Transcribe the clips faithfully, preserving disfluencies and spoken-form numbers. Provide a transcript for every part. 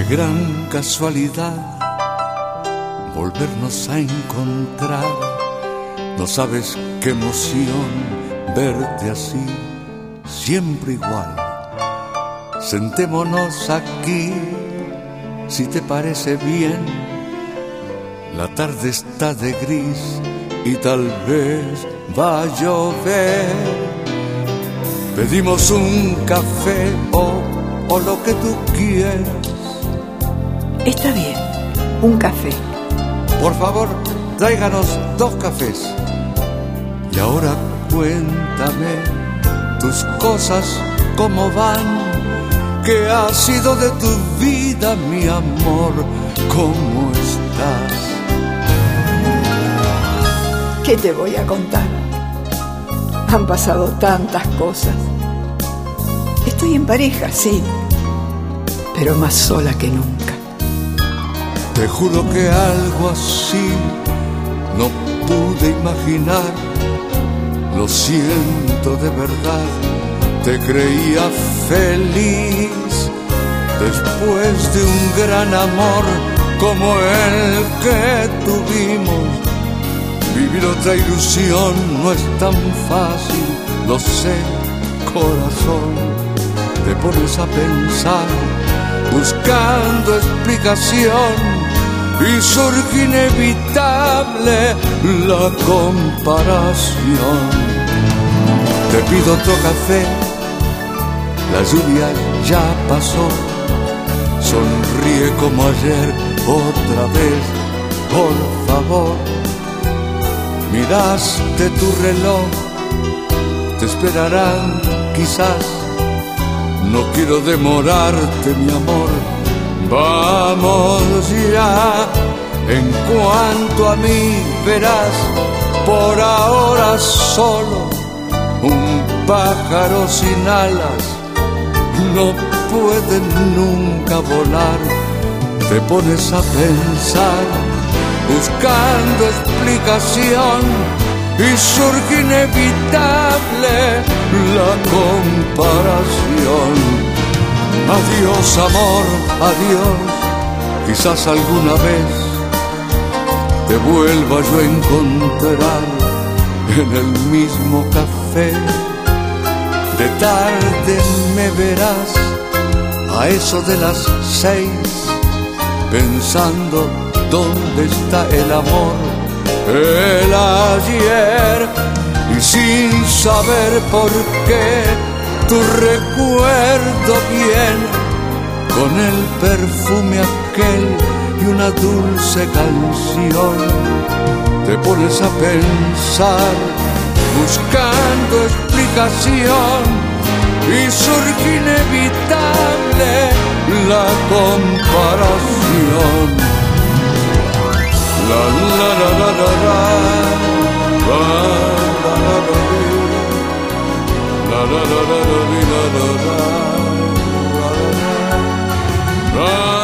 gran casualidad volvernos a encontrar. No sabes qué emoción verte así, siempre igual. Sentémonos aquí, si te parece bien. La tarde está de gris y tal vez va a llover. Pedimos un café o, o lo que tú quieras. Está bien, un café. Por favor, tráiganos dos cafés. Y ahora cuéntame tus cosas, cómo van. ¿Qué ha sido de tu vida, mi amor? ¿Cómo estás? ¿Qué te voy a contar? Han pasado tantas cosas. Estoy en pareja, sí, pero más sola que nunca. Te juro que algo así no pude imaginar. Lo siento de verdad, te creía feliz después de un gran amor como el que tuvimos. Vivir otra ilusión no es tan fácil, lo sé, corazón. Te pones a pensar, buscando explicación, y surge inevitable la comparación. Te pido otro café, la lluvia ya pasó. Sonríe como ayer otra vez, por favor. Miraste tu reloj, te esperarán quizás. No quiero demorarte, mi amor, vamos ya. En cuanto a mí verás, por ahora solo un pájaro sin alas, no puede nunca volar. Te pones a pensar, buscando explicación, y surge inevitable la comparación. Adiós amor, adiós, quizás alguna vez te vuelva yo a encontrar en el mismo café. De tarde me verás a eso de las seis, pensando dónde está el amor, el ayer, y sin saber por qué tu recuerdo viene con el perfume aquel y una dulce canción. Te pones a pensar, buscando explicación, y surge inevitable la comparación. La la la la la la, la la la la la, la la la la la la la la.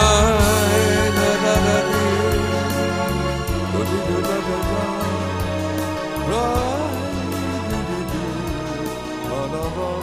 Blah, blah, blah, blah.